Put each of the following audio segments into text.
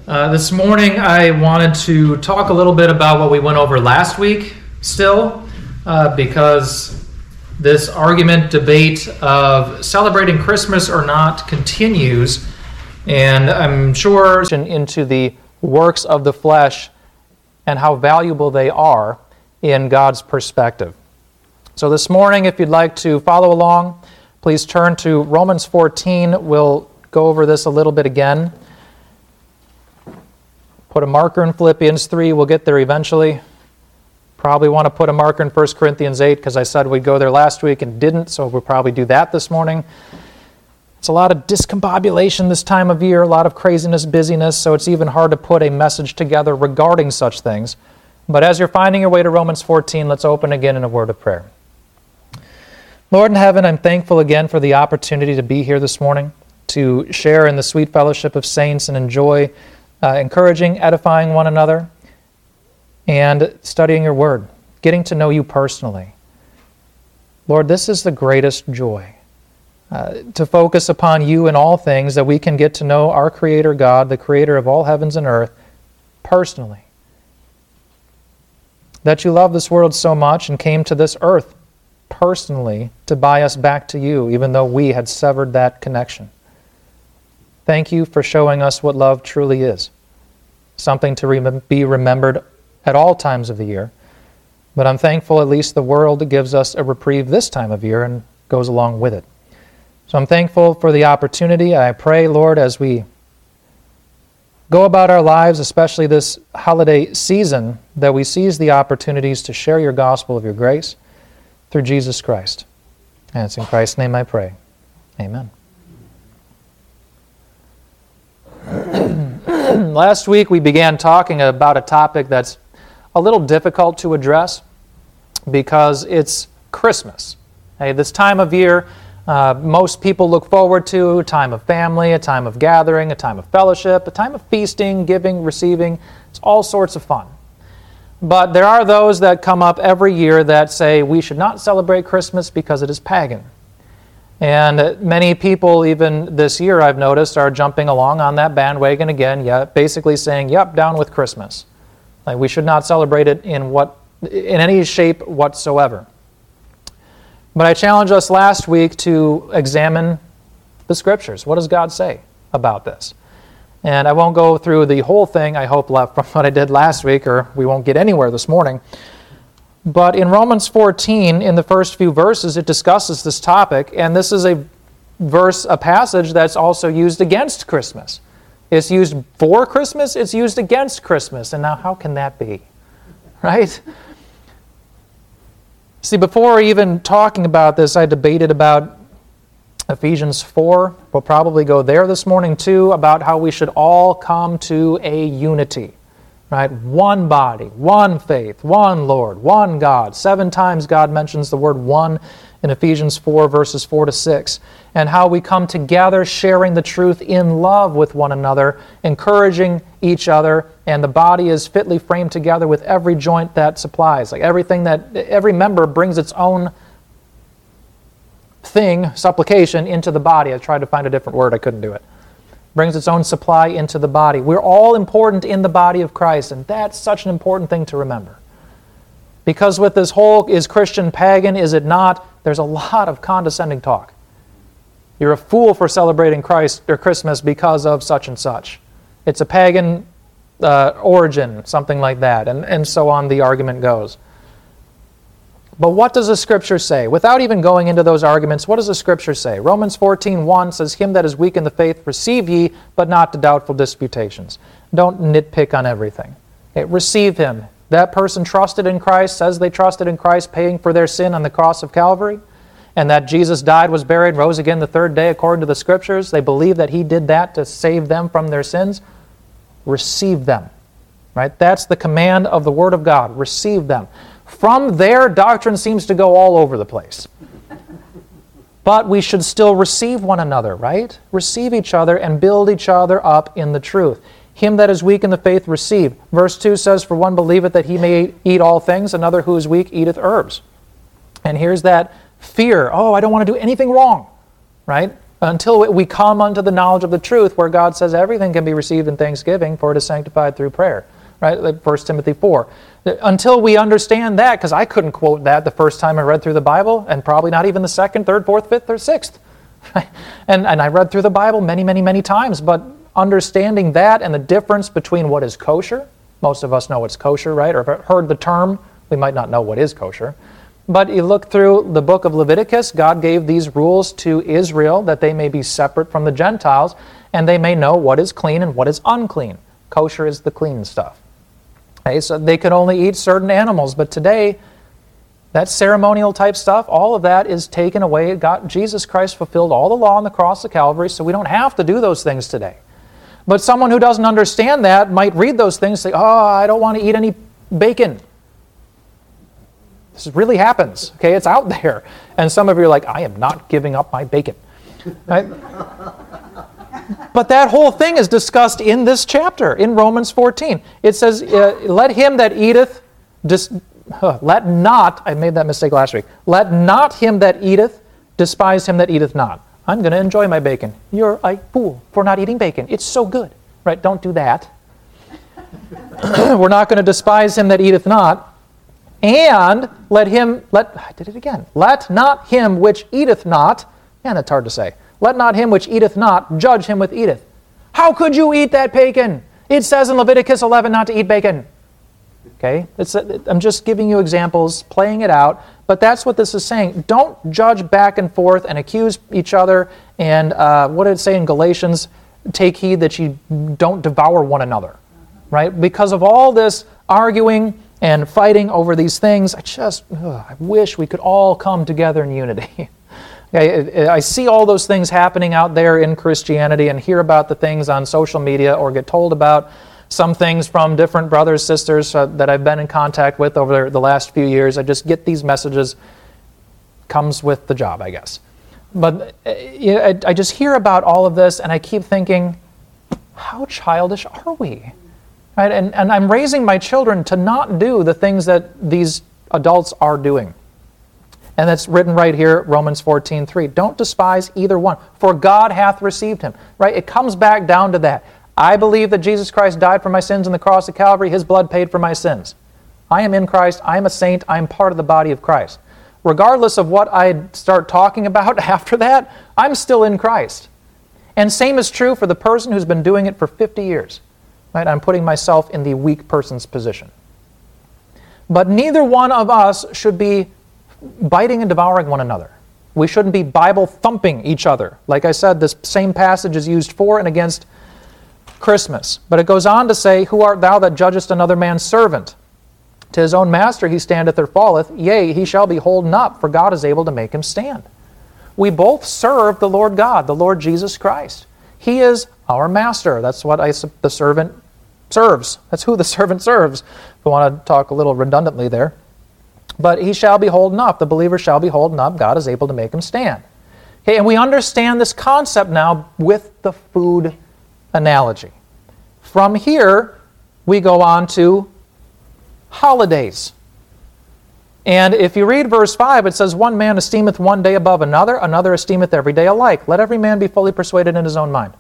This morning I wanted to talk a little bit about what we went over last week still, because this argument, debate of celebrating Christmas or not continues, and I'm sure into the works of the flesh and how valuable they are in God's perspective. So this morning, if you'd like to follow along, please turn to Romans 14. We'll go over this a little bit again. Put a marker in Philippians 3. We'll get there eventually. Probably want to put a marker in 1 Corinthians 8 because I said we'd go there last week and didn't, so we'll probably do that this morning. It's a lot of discombobulation this time of year, a lot of craziness, busyness, so it's even hard to put a message together regarding such things. But as you're finding your way to Romans 14, let's open again in a word of prayer. Lord in heaven, I'm thankful again for the opportunity to be here this morning, to share in the sweet fellowship of saints and enjoy encouraging, edifying one another, and studying your word, getting to know you personally. Lord, this is the greatest joy, to focus upon you in all things, that we can get to know our Creator God, the Creator of all heavens and earth, personally. That you love this world so much and came to this earth personally to buy us back to you, even though we had severed that connection. Thank you for showing us what love truly is, something to be remembered at all times of the year. But I'm thankful at least the world gives us a reprieve this time of year and goes along with it. So I'm thankful for the opportunity. I pray, Lord, as we go about our lives, especially this holiday season, that we seize the opportunities to share your gospel of your grace through Jesus Christ. And it's in Christ's name I pray. Amen. Last week we began talking about a topic that's a little difficult to address because it's Christmas. Hey, this time of year, most people look forward to a time of family, a time of gathering, a time of fellowship, a time of feasting, giving, receiving. It's all sorts of fun. But there are those that come up every year that say we should not celebrate Christmas because it is pagan. And many people, even this year I've noticed, are jumping along on that bandwagon again, basically saying, yep, down with Christmas. Like we should not celebrate it in any shape whatsoever. But I challenged us last week to examine the Scriptures. What does God say about this? And I won't go through the whole thing, I hope, left from what I did last week, or we won't get anywhere this morning. But in Romans 14, in the first few verses, it discusses this topic, and this is a passage that's also used against Christmas. It's used for Christmas, it's used against Christmas. And now how can that be? Right? See, before even talking about this, I debated about Ephesians 4. We'll probably go there this morning too, about how we should all come to a unity. Right? One body, one faith, one Lord, one God. 7 times God mentions the word one in Ephesians 4, verses 4 to 6. And how we come together sharing the truth in love with one another, encouraging each other, and the body is fitly framed together with every joint that supplies. Like every member brings its own thing, supplication, into the body. I tried to find a different word, I couldn't do it. Brings its own supply into the body. We're all important in the body of Christ, and that's such an important thing to remember. Because with this whole, is Christian pagan, is it not, there's a lot of condescending talk. You're a fool for celebrating Christ or Christmas because of such and such. It's a pagan origin, something like that, and so on the argument goes. But what does the Scripture say? Without even going into those arguments, what does the Scripture say? Romans 14:1 says, "Him that is weak in the faith receive ye, but not to doubtful disputations." Don't nitpick on everything. Okay, receive Him. That person trusted in Christ, says they trusted in Christ, paying for their sin on the cross of Calvary, and that Jesus died, was buried, rose again the third day according to the Scriptures. They believe that He did that to save them from their sins. Receive them. Right? That's the command of the Word of God. Receive them. From there, doctrine seems to go all over the place. But we should still receive one another, right? Receive each other and build each other up in the truth. Him that is weak in the faith receive. Verse 2 says, "For one believeth that he may eat all things, another who is weak eateth herbs." And here's that fear. Oh, I don't want to do anything wrong, right? until we come unto the knowledge of the truth, where God says everything can be received in thanksgiving, for it is sanctified through prayer. Right? Like 1 Timothy 4. Until we understand that, because I couldn't quote that the first time I read through the Bible, and probably not even the second, third, fourth, fifth, or sixth. And I read through the Bible many, many, many times, but understanding that and the difference between what is kosher, most of us know what's kosher, right? Or if heard the term, we might not know what is kosher. But you look through the book of Leviticus, God gave these rules to Israel that they may be separate from the Gentiles, and they may know what is clean and what is unclean. Kosher is the clean stuff. Okay, so they could only eat certain animals, but today, that ceremonial type stuff, all of that is taken away. Jesus Christ fulfilled all the law on the cross of Calvary, so we don't have to do those things today. But someone who doesn't understand that might read those things and say, oh, I don't want to eat any bacon. This really happens. Okay, it's out there. And some of you are like, I am not giving up my bacon. Right? But that whole thing is discussed in this chapter, in Romans 14. It says, let him that eateth, let not, I made that mistake last week, let not him that eateth despise him that eateth not. I'm going to enjoy my bacon. You're a fool for not eating bacon. It's so good. Right? Don't do that. We're not going to despise him that eateth not. And let not him which eateth not, man, that's hard to say. Let not him which eateth not judge him which eateth. How could you eat that bacon? It says in Leviticus 11 not to eat bacon. Okay? I'm just giving you examples, playing it out, but that's what this is saying. Don't judge back and forth and accuse each other, and what did it say in Galatians? Take heed that you don't devour one another. Right? Because of all this arguing and fighting over these things, I wish we could all come together in unity. I see all those things happening out there in Christianity and hear about the things on social media or get told about some things from different brothers, sisters that I've been in contact with over the last few years. I just get these messages. Comes with the job, I guess. But I just hear about all of this and I keep thinking, how childish are we? Right? And I'm raising my children to not do the things that these adults are doing. And that's written right here, Romans 14:3. Don't despise either one, for God hath received him. Right? It comes back down to that. I believe that Jesus Christ died for my sins on the cross of Calvary. His blood paid for my sins. I am in Christ. I am a saint. I am part of the body of Christ. Regardless of what I start talking about after that, I'm still in Christ. And same is true for the person who's been doing it for 50 years. Right? I'm putting myself in the weak person's position. But neither one of us should be biting and devouring one another. We shouldn't be Bible thumping each other. Like I said, this same passage is used for and against Christmas. But it goes on to say, who art thou that judgest another man's servant? To his own master he standeth or falleth, yea, he shall be holden up, for God is able to make him stand. We both serve the Lord God, the Lord Jesus Christ. He is our master. That's what the servant serves. That's who the servant serves. If we want to talk a little redundantly there. But he shall be holden up. The believer shall be holden up. God is able to make him stand. Okay, and we understand this concept now with the food analogy. From here, we go on to holidays. And if you read verse 5, it says, one man esteemeth one day above another, another esteemeth every day alike. Let every man be fully persuaded in his own mind.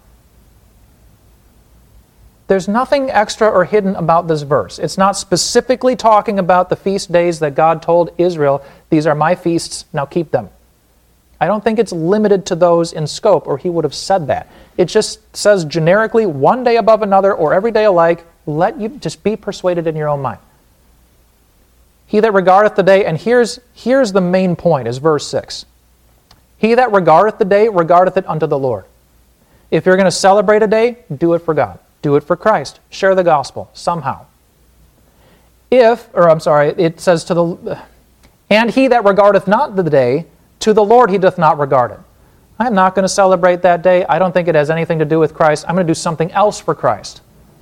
There's nothing extra or hidden about this verse. It's not specifically talking about the feast days that God told Israel, these are my feasts, now keep them. I don't think it's limited to those in scope, or he would have said that. It just says generically, one day above another, or every day alike, let you just be persuaded in your own mind. He that regardeth the day, and here's the main point, is verse 6. He that regardeth the day, regardeth it unto the Lord. If you're going to celebrate a day, do it for God. Do it for Christ. Share the gospel somehow. It says and he that regardeth not the day, to the Lord he doth not regard it. I'm not going to celebrate that day. I don't think it has anything to do with Christ. I'm going to do something else for Christ.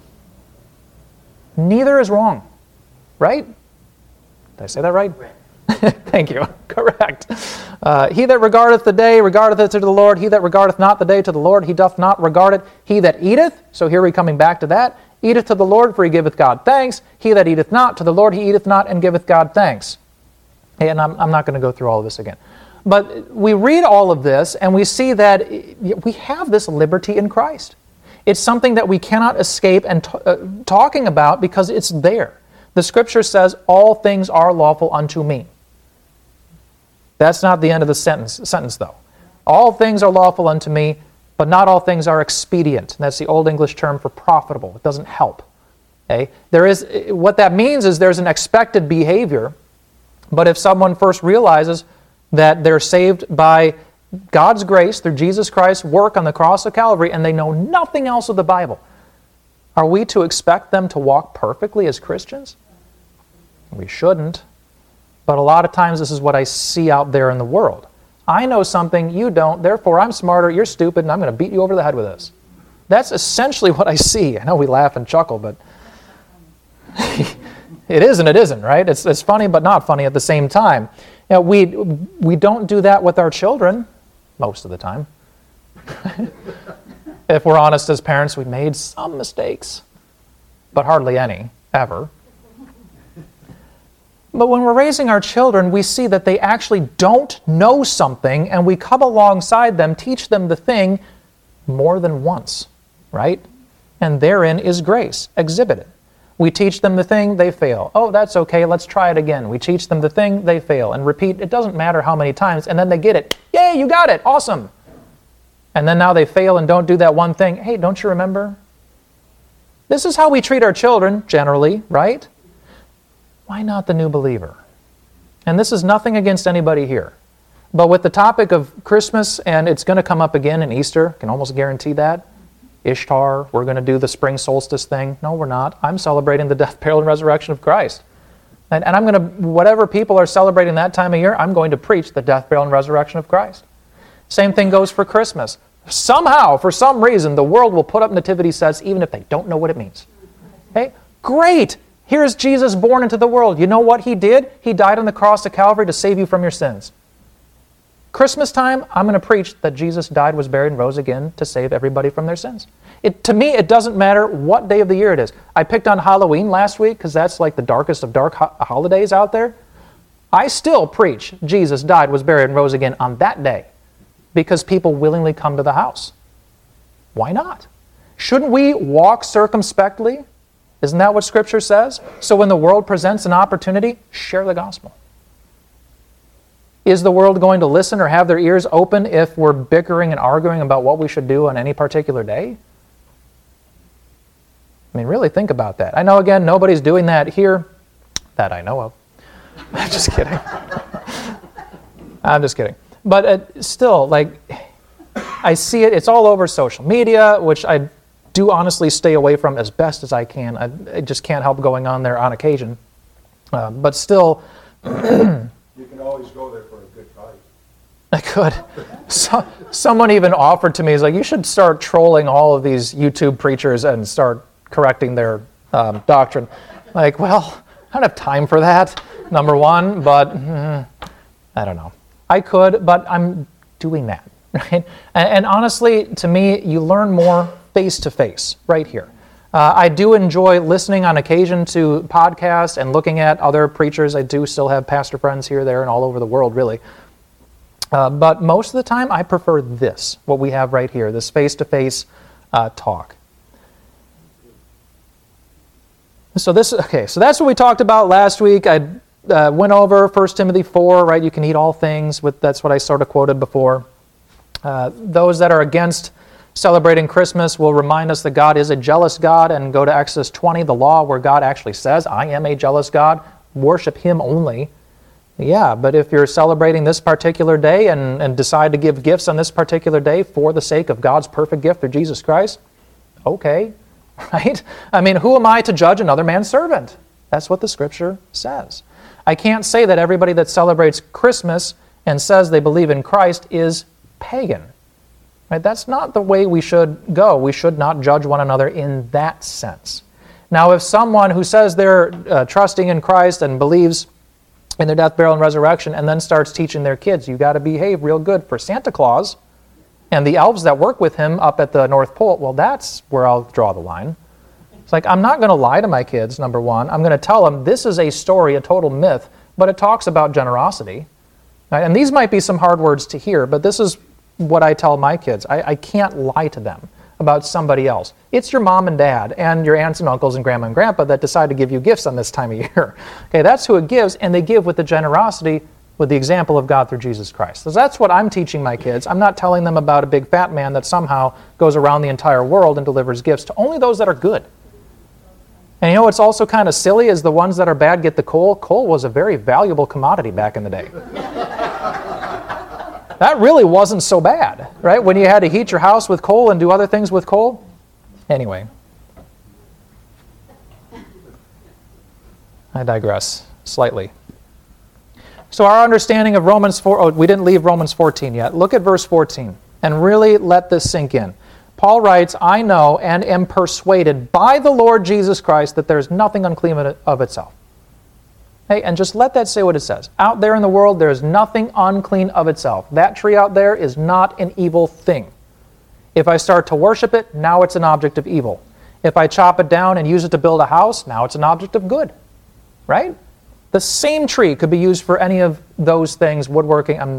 Neither is wrong. Right? Did I say that right? Thank you. Correct. He that regardeth the day, regardeth it to the Lord. He that regardeth not the day to the Lord, he doth not regard it. He that eateth, so here we're coming back to that, eateth to the Lord, for he giveth God thanks. He that eateth not, to the Lord he eateth not, and giveth God thanks. And I'm not going to go through all of this again. But we read all of this and we see that we have this liberty in Christ. It's something that we cannot escape and talking about because it's there. The Scripture says, all things are lawful unto me. That's not the end of the sentence though. All things are lawful unto me, but not all things are expedient. And that's the Old English term for profitable. It doesn't help. Okay? What that means is there's an expected behavior, but if someone first realizes that they're saved by God's grace through Jesus Christ's work on the cross of Calvary and they know nothing else of the Bible, are we to expect them to walk perfectly as Christians? We shouldn't. But a lot of times this is what I see out there in the world. I know something, you don't, therefore I'm smarter, you're stupid, and I'm going to beat you over the head with this. That's essentially what I see. I know we laugh and chuckle, but it is and it isn't, right? It's funny but not funny at the same time. You know, we don't do that with our children most of the time. If we're honest as parents, we made some mistakes, but hardly any, ever. But when we're raising our children, we see that they actually don't know something, and we come alongside them, teach them the thing more than once, right? And therein is grace exhibited. We teach them the thing, they fail. Oh, that's okay, let's try it again. We teach them the thing, they fail. And repeat, it doesn't matter how many times, and then they get it. Yay, you got it, awesome. And then now they fail and don't do that one thing. Hey, don't you remember? This is how we treat our children, generally, right? Why not the new believer? And this is nothing against anybody here. But with the topic of Christmas, and it's going to come up again in Easter, I can almost guarantee that. Ishtar, we're going to do the spring solstice thing. No, we're not. I'm celebrating the death, burial, and resurrection of Christ. And I'm going to, whatever people are celebrating that time of year, I'm going to preach the death, burial, and resurrection of Christ. Same thing goes for Christmas. Somehow, for some reason, the world will put up nativity sets even if they don't know what it means. Okay? Great! Here's Jesus born into the world. You know what He did? He died on the cross of Calvary to save you from your sins. Christmas time, I'm going to preach that Jesus died, was buried, and rose again to save everybody from their sins. To me, it doesn't matter what day of the year it is. I picked on Halloween last week because that's like the darkest of dark holidays out there. I still preach Jesus died, was buried, and rose again on that day because people willingly come to the house. Why not? Shouldn't we walk circumspectly? Isn't that what Scripture says? So when the world presents an opportunity, share the gospel. Is the world going to listen or have their ears open if we're bickering and arguing about what we should do on any particular day? I mean, really think about that. I know, again, nobody's doing that here that I know of. I'm just kidding. I'm just kidding. But still, like, I see it. It's all over social media, which I do honestly stay away from as best as I can. I just can't help going on there on occasion. But still... You can always go there for a good price. I could. Someone even offered to me, he's like, you should start trolling all of these YouTube preachers and start correcting their doctrine. Like, well, I don't have time for that, number one, but I don't know. I could, but I'm doing that, right? And honestly, to me, you learn more face-to-face right here. I do enjoy listening on occasion to podcasts and looking at other preachers. I do still have pastor friends here, there, and all over the world, really. But most of the time, I prefer this, what we have right here, this face-to-face talk. So that's what we talked about last week. I went over 1 Timothy 4, right? You can eat all things. That's what I sort of quoted before. Those that are against celebrating Christmas will remind us that God is a jealous God, and go to Exodus 20, the law, where God actually says, I am a jealous God, worship Him only. Yeah, but if you're celebrating this particular day and decide to give gifts on this particular day for the sake of God's perfect gift through Jesus Christ, okay, right? I mean, who am I to judge another man's servant? That's what the Scripture says. I can't say that everybody that celebrates Christmas and says they believe in Christ is pagan. Right? That's not the way we should go. We should not judge one another in that sense. Now, if someone who says they're trusting in Christ and believes in their death, burial, and resurrection, and then starts teaching their kids, you got to behave real good for Santa Claus and the elves that work with him up at the North Pole, well, that's where I'll draw the line. It's like, I'm not going to lie to my kids, number one. I'm going to tell them this is a story, a total myth, but it talks about generosity. Right? And these might be some hard words to hear, but this is what I tell my kids. I can't lie to them about somebody else. It's your mom and dad and your aunts and uncles and grandma and grandpa that decide to give you gifts on this time of year. Okay, that's who it gives, and they give with the generosity, with the example of God through Jesus Christ. So that's what I'm teaching my kids. I'm not telling them about a big fat man that somehow goes around the entire world and delivers gifts to only those that are good. And you know what's also kind of silly is the ones that are bad get the coal. Coal was a very valuable commodity back in the day. That really wasn't so bad, right? When you had to heat your house with coal and do other things with coal. Anyway. I digress slightly. So our understanding of Romans 4, we didn't leave Romans 14 yet. Look at verse 14 and really let this sink in. Paul writes, I know and am persuaded by the Lord Jesus Christ that there is nothing unclean of itself. Hey, and just let that say what it says. Out there in the world, there is nothing unclean of itself. That tree out there is not an evil thing. If I start to worship it, now it's an object of evil. If I chop it down and use it to build a house, now it's an object of good. Right? The same tree could be used for any of those things, woodworking. I'm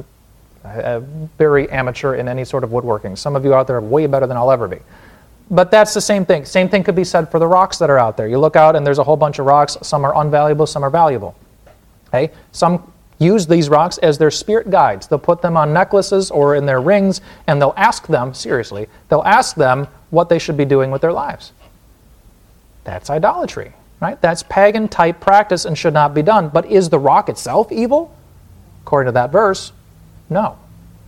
very amateur in any sort of woodworking. Some of you out there are way better than I'll ever be. But that's the same thing. Same thing could be said for the rocks that are out there. You look out and there's a whole bunch of rocks. Some are unvaluable, some are valuable. Okay? Some use these rocks as their spirit guides. They'll put them on necklaces or in their rings, and they'll ask them, seriously, they'll ask them what they should be doing with their lives. That's idolatry. Right? That's pagan type practice and should not be done. But is the rock itself evil? According to that verse, no.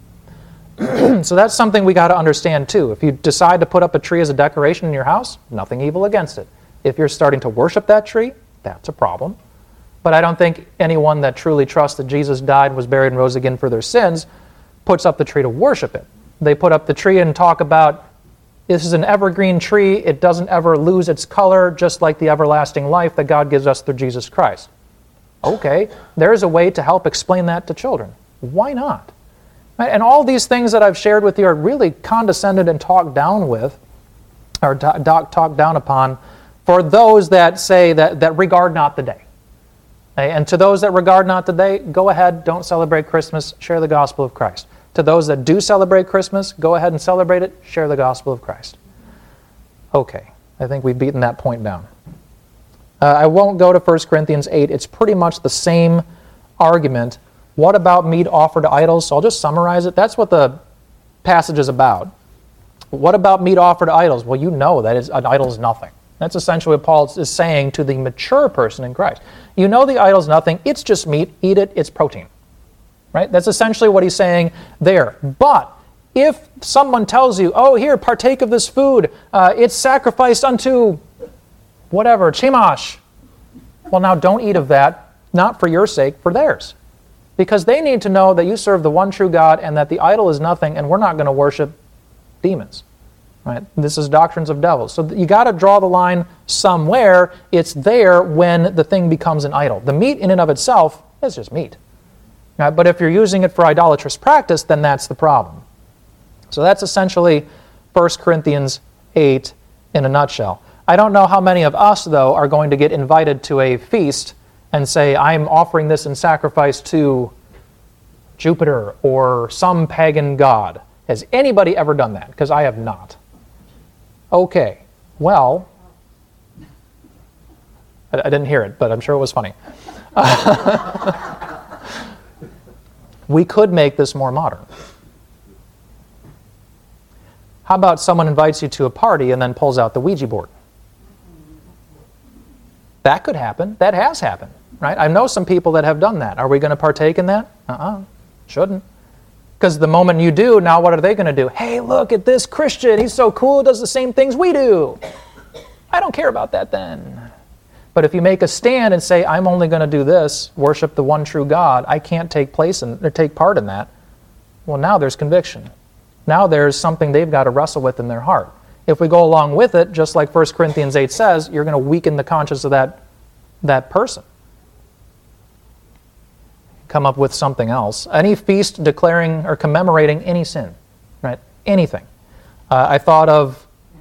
So that's something we got to understand too. If you decide to put up a tree as a decoration in your house, nothing evil against it. If you're starting to worship that tree, that's a problem. But I don't think anyone that truly trusts that Jesus died, was buried, and rose again for their sins puts up the tree to worship it. They put up the tree and talk about, this is an evergreen tree, it doesn't ever lose its color, just like the everlasting life that God gives us through Jesus Christ. Okay, there's a way to help explain that to children. Why not? And all these things that I've shared with you are really condescended and talked down with, or talked down upon, for those that say that regard not the day. And to those that regard not the day, go ahead, don't celebrate Christmas, share the gospel of Christ. To those that do celebrate Christmas, go ahead and celebrate it, share the gospel of Christ. Okay, I think we've beaten that point down. I won't go to 1 Corinthians 8. It's pretty much the same argument. What about meat offered to idols? So I'll just summarize it. That's what the passage is about. What about meat offered to idols? Well, you know that an idol is nothing. That's essentially what Paul is saying to the mature person in Christ. You know the idol's nothing. It's just meat. Eat it. It's protein. Right? That's essentially what he's saying there. But if someone tells you, oh, here, partake of this food. It's sacrificed unto whatever, Chemosh. Well, now don't eat of that, not for your sake, for theirs. Because they need to know that you serve the one true God and that the idol is nothing and we're not going to worship demons. Right? This is doctrines of devils. So you got to draw the line somewhere. It's there when the thing becomes an idol. The meat in and of itself is just meat. Right? But if you're using it for idolatrous practice, then that's the problem. So that's essentially 1 Corinthians 8 in a nutshell. I don't know how many of us, though, are going to get invited to a feast and say, I'm offering this in sacrifice to Jupiter or some pagan god. Has anybody ever done that? Because I have not. Okay, well, I didn't hear it, but I'm sure it was funny. We could make this more modern. How about someone invites you to a party and then pulls out the Ouija board? That could happen. That has happened, right? I know some people that have done that. Are we going to partake in that? Shouldn't. Because the moment you do, now what are they going to do? Hey, look at this Christian. He's so cool, does the same things we do. I don't care about that then. But if you make a stand and say, I'm only going to do this, worship the one true God, I can't take part in that, well, now there's conviction. Now there's something they've got to wrestle with in their heart. If we go along with it, just like 1 Corinthians 8 says, you're going to weaken the conscience of that person. Come up with something else. Any feast declaring or commemorating any sin, right? Anything. I thought of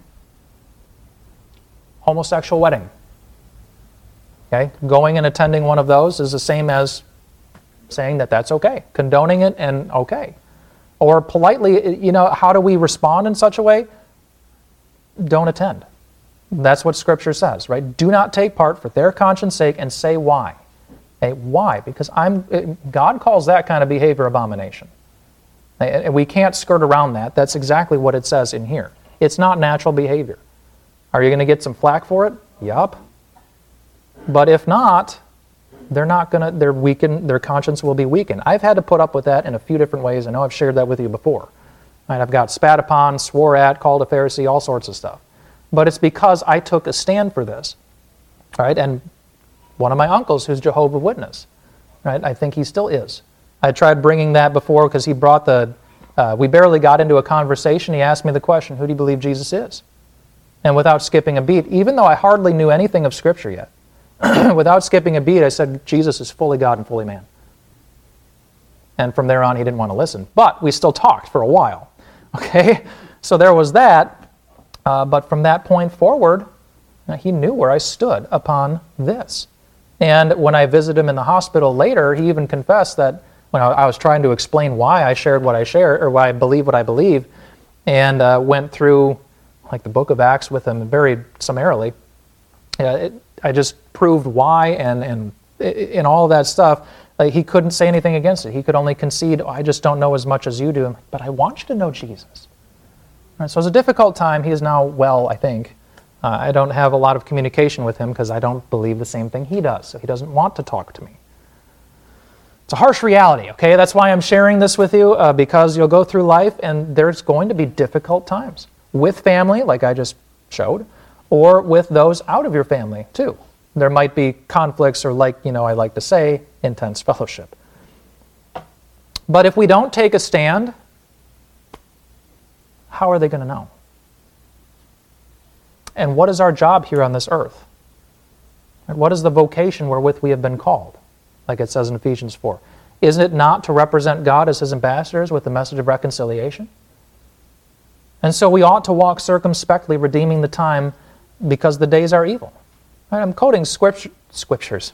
homosexual wedding. Okay, going and attending one of those is the same as saying that that's okay, condoning it and okay. Or politely, how do we respond in such a way? Don't attend. That's what Scripture says, right? Do not take part for their conscience sake, and say why. Okay, why? Because God calls that kind of behavior abomination. And we can't skirt around that. That's exactly what it says in here. It's not natural behavior. Are you going to get some flack for it? Yup. But if not, they're weakened, their conscience will be weakened. I've had to put up with that in a few different ways. I know I've shared that with you before. Right? I've got spat upon, swore at, called a Pharisee, all sorts of stuff. But it's because I took a stand for this. Right? And one of my uncles who's Jehovah's Witness, right? I think he still is. I tried bringing that before because he brought we barely got into a conversation. He asked me the question, who do you believe Jesus is? And without skipping a beat, even though I hardly knew anything of Scripture yet, without skipping a beat, I said, Jesus is fully God and fully man. And from there on, he didn't want to listen. But we still talked for a while. Okay? So there was that. But from that point forward, he knew where I stood upon this. And when I visited him in the hospital later, he even confessed that when I was trying to explain why I shared what I shared, or why I believe what I believe, and went through like the book of Acts with him very summarily, I just proved why and all of that stuff. He couldn't say anything against it. He could only concede, I just don't know as much as you do. But I want you to know Jesus. Right, so it was a difficult time. He is now well, I think. I don't have a lot of communication with him because I don't believe the same thing he does. So he doesn't want to talk to me. It's a harsh reality, okay? That's why I'm sharing this with you, because you'll go through life and there's going to be difficult times. With family, like I just showed, or with those out of your family, too. There might be conflicts or, I like to say, intense fellowship. But if we don't take a stand, how are they going to know? And what is our job here on this earth? What is the vocation wherewith we have been called? Like it says in Ephesians 4. Isn't it not to represent God as His ambassadors with the message of reconciliation? And so we ought to walk circumspectly, redeeming the time, because the days are evil. Right, I'm quoting scriptures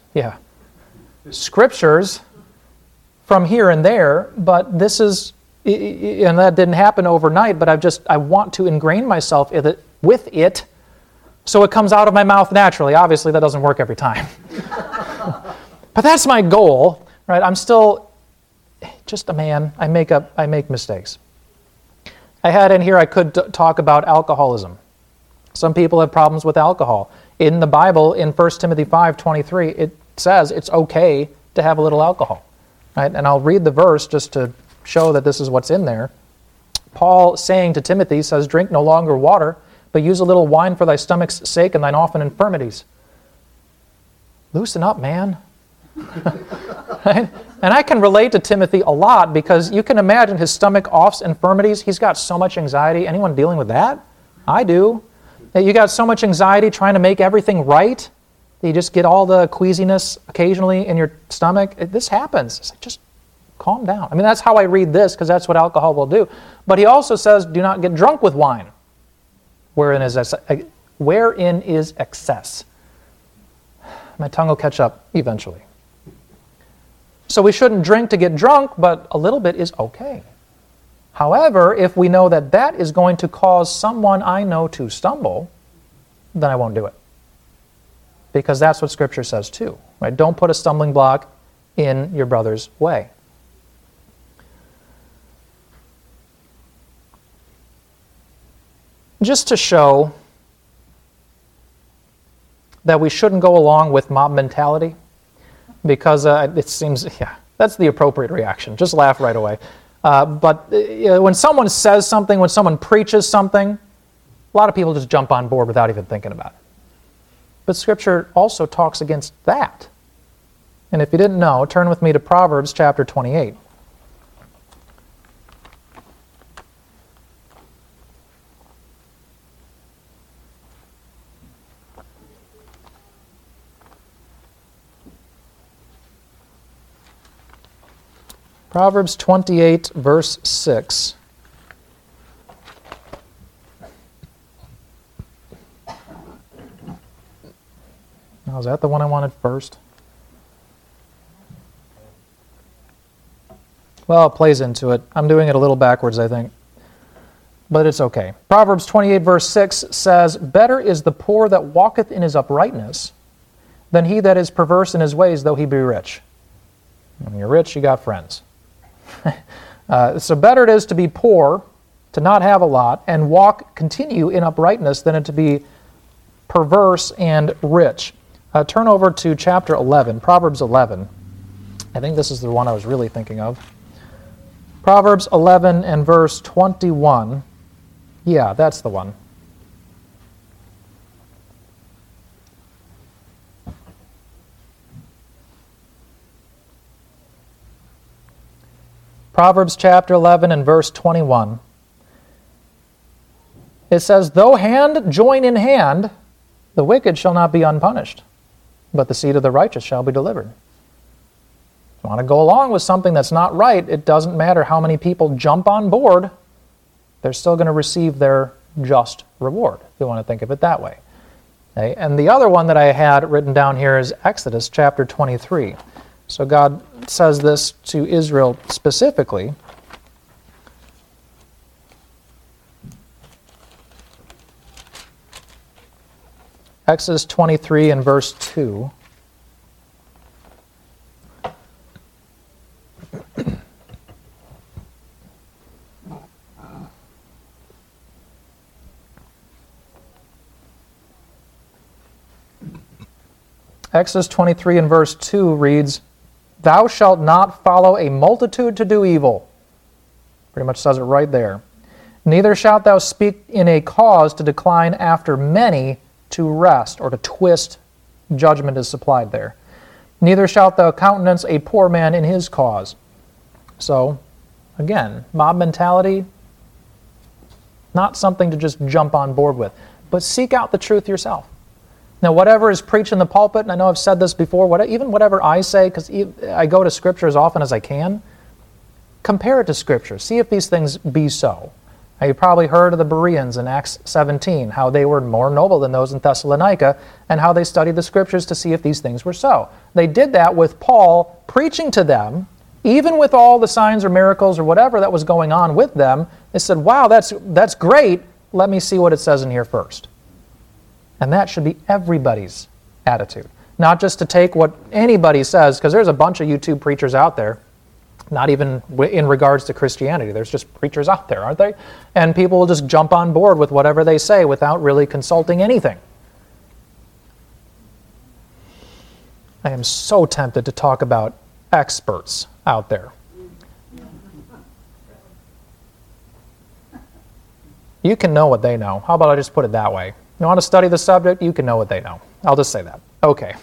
from here and there, but this is, and that didn't happen overnight, but I want to ingrain myself with it so it comes out of my mouth naturally. Obviously, that doesn't work every time. But that's my goal, right? I'm still just a man. I make mistakes. I had in here, I could talk about alcoholism. Some people have problems with alcohol. In the Bible, in 1 Timothy 5:23, it says it's okay to have a little alcohol. Right? And I'll read the verse just to show that this is what's in there. Paul, saying to Timothy, says, drink no longer water, but use a little wine for thy stomach's sake and thine often infirmities. Loosen up, man. Right? And I can relate to Timothy a lot because you can imagine his stomach off's infirmities. He's got so much anxiety. Anyone dealing with that? I do. You got so much anxiety trying to make everything right. You just get all the queasiness occasionally in your stomach. This happens. It's like, just calm down. I mean, that's how I read this because that's what alcohol will do. But he also says, do not get drunk with wine. Wherein is excess? My tongue will catch up eventually. So we shouldn't drink to get drunk, but a little bit is okay. However, if we know that that is going to cause someone I know to stumble, then I won't do it. Because that's what Scripture says too. Right? Don't put a stumbling block in your brother's way. Just to show that we shouldn't go along with mob mentality, because it seems, that's the appropriate reaction. Just laugh right away. But when someone says something, when someone preaches something, a lot of people just jump on board without even thinking about it. But Scripture also talks against that. And if you didn't know, turn with me to Proverbs chapter 28. Proverbs 28, verse 6. Now, is that the one I wanted first? Well, it plays into it. I'm doing it a little backwards, I think. But it's okay. Proverbs 28 verse 6 says, "Better is the poor that walketh in his uprightness than he that is perverse in his ways, though he be rich." When you're rich, you got friends. So better it is to be poor, to not have a lot, and continue in uprightness than it to be perverse and rich. Turn over to chapter 11, Proverbs 11. I think this is the one I was really thinking of. Proverbs 11 and verse 21. Yeah, that's the one. Proverbs chapter 11 and verse 21. It says, "Though hand join in hand, the wicked shall not be unpunished, but the seed of the righteous shall be delivered." If you want to go along with something that's not right, it doesn't matter how many people jump on board, they're still going to receive their just reward, if you want to think of it that way. Okay? And the other one that I had written down here is Exodus chapter 23. So God says this to Israel specifically. Exodus 23 and verse 2. Exodus 23 and verse 2 reads, "Thou shalt not follow a multitude to do evil." Pretty much says it right there. "Neither shalt thou speak in a cause to decline after many to rest," or to twist. Judgment is supplied there. "Neither shalt thou countenance a poor man in his cause." So, again, mob mentality, not something to just jump on board with, but seek out the truth yourself. Now, whatever is preached in the pulpit, and I know I've said this before, even whatever I say, because I go to Scripture as often as I can, compare it to Scripture. See if these things be so. Now, you probably heard of the Bereans in Acts 17, how they were more noble than those in Thessalonica, and how they studied the Scriptures to see if these things were so. They did that with Paul preaching to them, even with all the signs or miracles or whatever that was going on with them. They said, "Wow, that's great. Let me see what it says in here first." And that should be everybody's attitude. Not just to take what anybody says, because there's a bunch of YouTube preachers out there, not even in regards to Christianity. There's just preachers out there, aren't they? And people will just jump on board with whatever they say without really consulting anything. I am so tempted to talk about experts out there. You can know what they know. How about I just put it that way? You want to study the subject? You can know what they know. I'll just say that. Okay.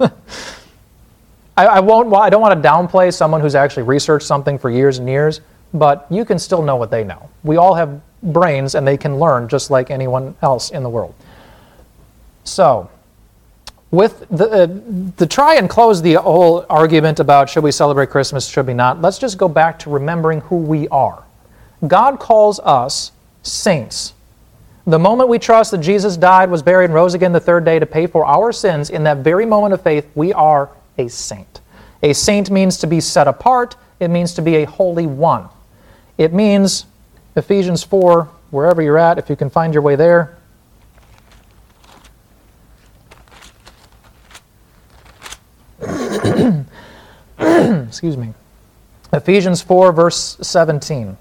I don't want to downplay someone who's actually researched something for years and years, but you can still know what they know. We all have brains, and they can learn just like anyone else in the world. So, with to try and close the whole argument about should we celebrate Christmas, should we not, let's just go back to remembering who we are. God calls us saints. The moment we trust that Jesus died, was buried, and rose again the third day to pay for our sins, in that very moment of faith, we are a saint. A saint means to be set apart. It means to be a holy one. It means, Ephesians 4, wherever you're at, if you can find your way there. Excuse me. Ephesians 4, verse 17.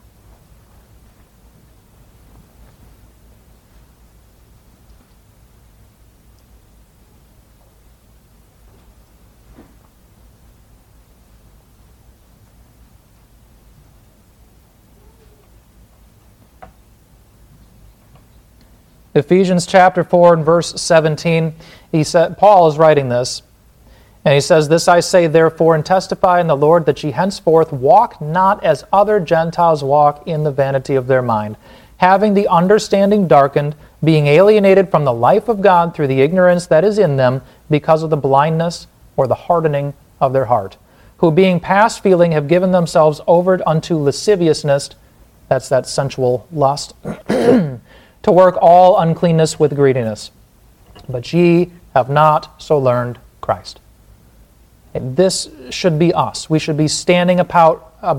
Ephesians chapter 4 and verse 17, Paul is writing this, and he says, "This I say therefore, and testify in the Lord, that ye henceforth walk not as other Gentiles walk, in the vanity of their mind, having the understanding darkened, being alienated from the life of God through the ignorance that is in them, because of the blindness or the hardening of their heart, who being past feeling have given themselves over unto lasciviousness," that's that sensual lust, "to work all uncleanness with greediness. But ye have not so learned Christ." And this should be us. We should be standing apart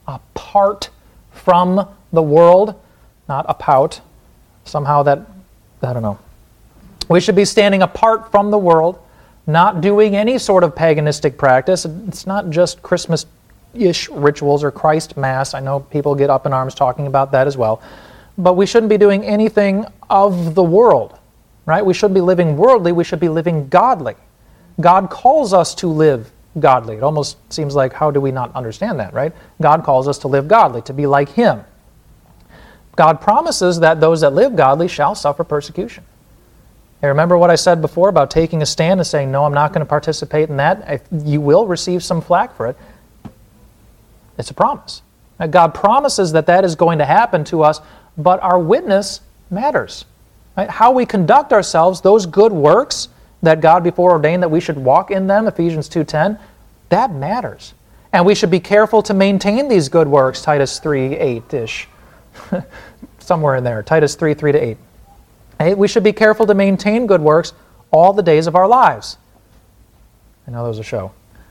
apart from the world, not about. Somehow that, I don't know. We should be standing apart from the world, not doing any sort of paganistic practice. It's not just Christmas-ish rituals or Christ Mass. I know people get up in arms talking about that as well. But we shouldn't be doing anything of the world, right? We shouldn't be living worldly. We should be living godly. God calls us to live godly. It almost seems like, how do we not understand that, right? God calls us to live godly, to be like Him. God promises that those that live godly shall suffer persecution. Hey, remember what I said before about taking a stand and saying, no, I'm not going to participate in that? You will receive some flack for it. It's a promise. God promises that that is going to happen to us, but our witness matters. Right? How we conduct ourselves, those good works that God before ordained that we should walk in them, Ephesians 2:10, that matters. And we should be careful to maintain these good works, Titus 3:8-ish, somewhere in there, Titus 3:3-8. We should be careful to maintain good works all the days of our lives. I know that was a show.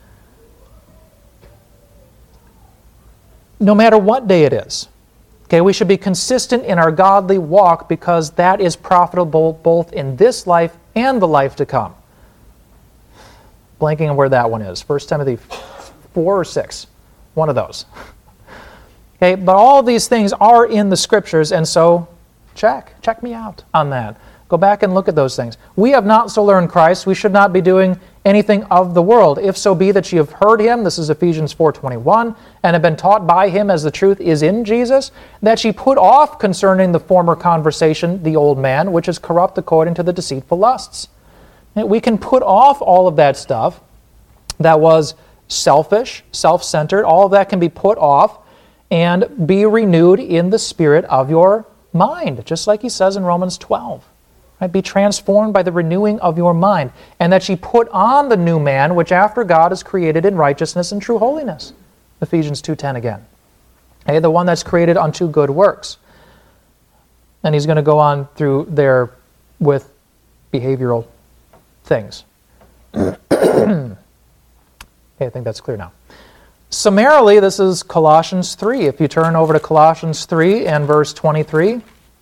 No matter what day it is. Okay, we should be consistent in our godly walk because that is profitable both in this life and the life to come. Blanking on where that one is. 1 Timothy 4 or 6. One of those. Okay, but all of these things are in the Scriptures, and so check me out on that. Go back and look at those things. We have not so learned Christ. We should not be doing anything of the world. If so be that ye have heard Him, this is Ephesians 4:21, and have been taught by Him as the truth is in Jesus, that ye put off concerning the former conversation the old man, which is corrupt according to the deceitful lusts. We can put off all of that stuff that was selfish, self-centered. All of that can be put off and be renewed in the spirit of your mind, just like he says in Romans 12. Right? Be transformed by the renewing of your mind, and that ye put on the new man, which after God is created in righteousness and true holiness. Ephesians 2:10 again. Okay, the one that's created unto good works. And he's going to go on through there with behavioral things. Okay, I think that's clear now. Summarily, this is Colossians 3. If you turn over to Colossians 3 and verse 23.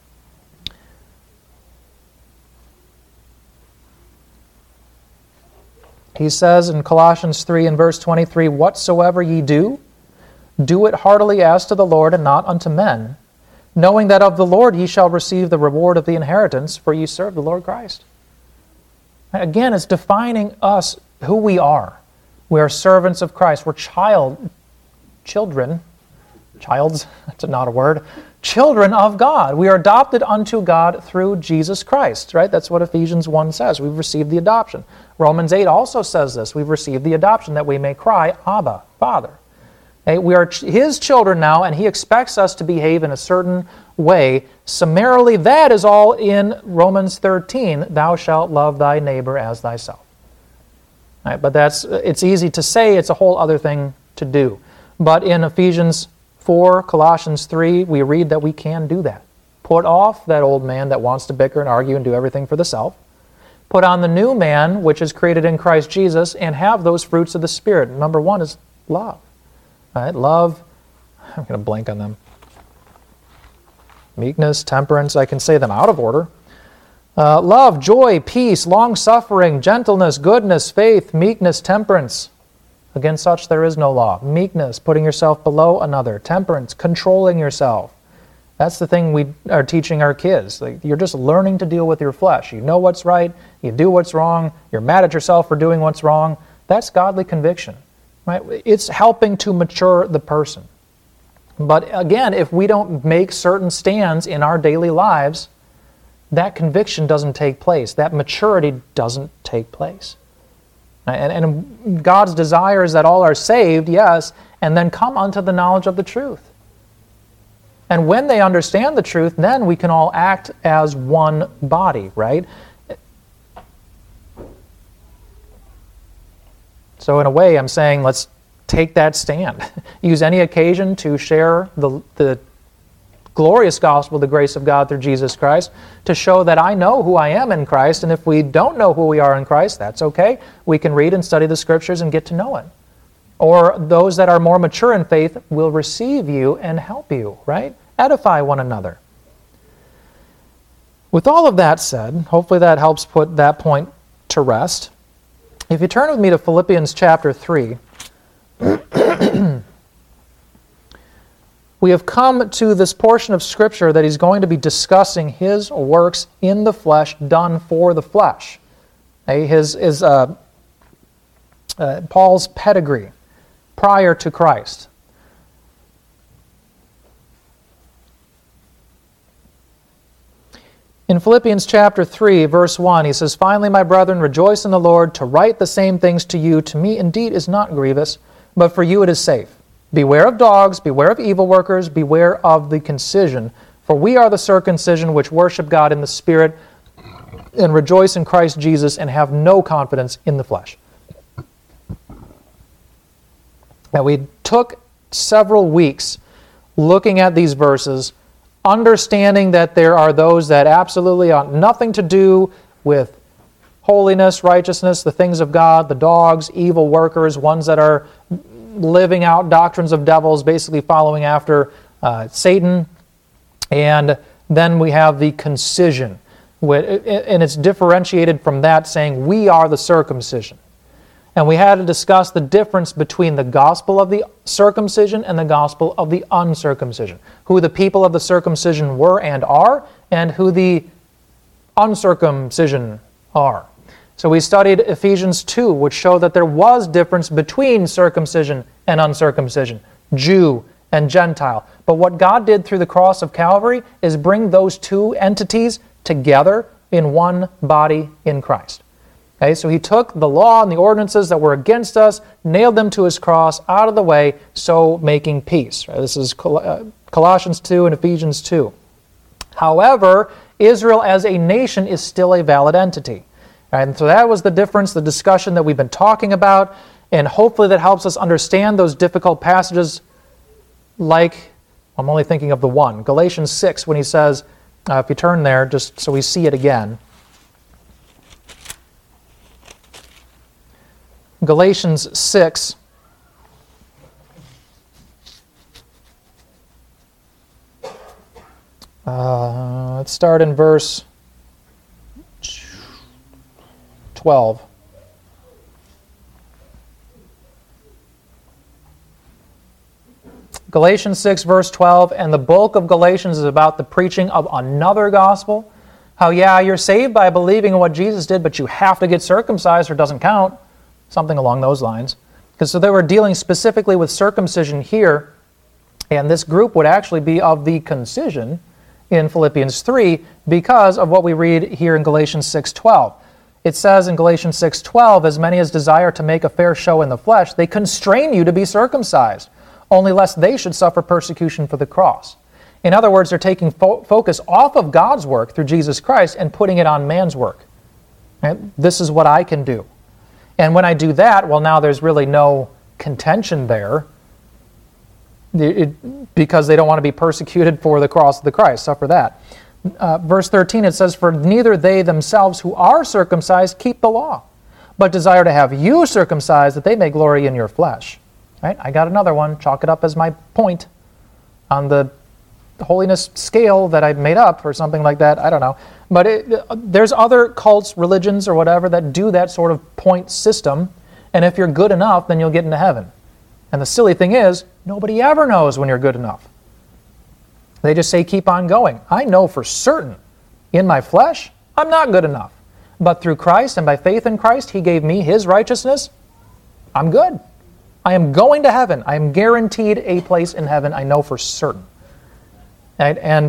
He says in Colossians 3 and verse 23, whatsoever ye do, do it heartily as to the Lord and not unto men, knowing that of the Lord ye shall receive the reward of the inheritance, for ye serve the Lord Christ. Again, it's defining us, who we are. We are servants of Christ. We're children, that's not a word, children of God. We are adopted unto God through Jesus Christ, right? That's what Ephesians 1 says. We've received the adoption. Romans 8 also says this. We've received the adoption that we may cry, Abba, Father. Okay? We are His children now, and He expects us to behave in a certain way. Summarily, that is all in Romans 13. Thou shalt love thy neighbor as thyself. Right? But it's easy to say, it's a whole other thing to do. But in Ephesians 4, Colossians 3, we read that we can do that. Put off that old man that wants to bicker and argue and do everything for the self. Put on the new man, which is created in Christ Jesus, and have those fruits of the Spirit. Number one is love. Right? Love, I'm going to blank on them. Meekness, temperance, I can say them out of order. Love, joy, peace, long-suffering, gentleness, goodness, faith, meekness, temperance. Against such there is no law. Meekness, putting yourself below another. Temperance, controlling yourself. That's the thing we are teaching our kids. You're just learning to deal with your flesh. You know what's right. You do what's wrong. You're mad at yourself for doing what's wrong. That's godly conviction. Right? It's helping to mature the person. But again, if we don't make certain stands in our daily lives, that conviction doesn't take place. That maturity doesn't take place. And God's desire is that all are saved, yes, and then come unto the knowledge of the truth. And when they understand the truth, then we can all act as one body, right? So in a way, I'm saying let's take that stand. Use any occasion to share the glorious gospel of the grace of God through Jesus Christ to show that I know who I am in Christ, and if we don't know who we are in Christ, that's okay. We can read and study the Scriptures and get to know it. Or those that are more mature in faith will receive you and help you, right? Edify one another. With all of that said, hopefully that helps put that point to rest. If you turn with me to Philippians chapter 3, we have come to this portion of Scripture that he's going to be discussing his works in the flesh done for the flesh. Paul's pedigree prior to Christ. In Philippians chapter 3, verse 1, he says, "Finally, my brethren, rejoice in the Lord. To write the same things to you, to me indeed is not grievous, but for you it is safe. Beware of dogs, beware of evil workers, beware of the concision. For we are the circumcision which worship God in the Spirit and rejoice in Christ Jesus and have no confidence in the flesh." Now, we took several weeks looking at these verses, understanding that there are those that absolutely have nothing to do with holiness, righteousness, the things of God, the dogs, evil workers, ones that are living out doctrines of devils, basically following after Satan. And then we have the concision, and it's differentiated from that, saying we are the circumcision. And we had to discuss the difference between the gospel of the circumcision and the gospel of the uncircumcision. Who the people of the circumcision were and are, and who the uncircumcision are. So we studied Ephesians 2, which showed that there was difference between circumcision and uncircumcision, Jew and Gentile. But what God did through the cross of Calvary is bring those two entities together in one body in Christ. Okay, so he took the law and the ordinances that were against us, nailed them to his cross, out of the way, so making peace. Right? This is Colossians 2 and Ephesians 2. However, Israel as a nation is still a valid entity. Right? And so that was the difference, the discussion that we've been talking about, and hopefully that helps us understand those difficult passages like, I'm only thinking of the one, Galatians 6, when he says, if you turn there, just so we see it again, Galatians 6, let's start in verse 12. Galatians 6, verse 12, and the bulk of Galatians is about the preaching of another gospel. How, yeah, you're saved by believing in what Jesus did, but you have to get circumcised or it doesn't count. Something along those lines. Because so they were dealing specifically with circumcision here, and this group would actually be of the concision in Philippians 3 because of what we read here in Galatians 6:12. It says in Galatians 6:12, as many as desire to make a fair show in the flesh, they constrain you to be circumcised, only lest they should suffer persecution for the cross. In other words, they're taking focus off of God's work through Jesus Christ and putting it on man's work. Right? This is what I can do. And when I do that, well, now there's really no contention there because they don't want to be persecuted for the cross of the Christ. Suffer that. Verse 13, it says, "For neither they themselves who are circumcised keep the law, but desire to have you circumcised, that they may glory in your flesh." Right? I got another one. Chalk it up as my point on the holiness scale that I made up or something like that. I don't know. But there's other cults, religions, or whatever that do that sort of point system. And if you're good enough, then you'll get into heaven. And the silly thing is, nobody ever knows when you're good enough. They just say, keep on going. I know for certain, in my flesh, I'm not good enough. But through Christ and by faith in Christ, He gave me His righteousness. I'm good. I am going to heaven. I am guaranteed a place in heaven. I know for certain. And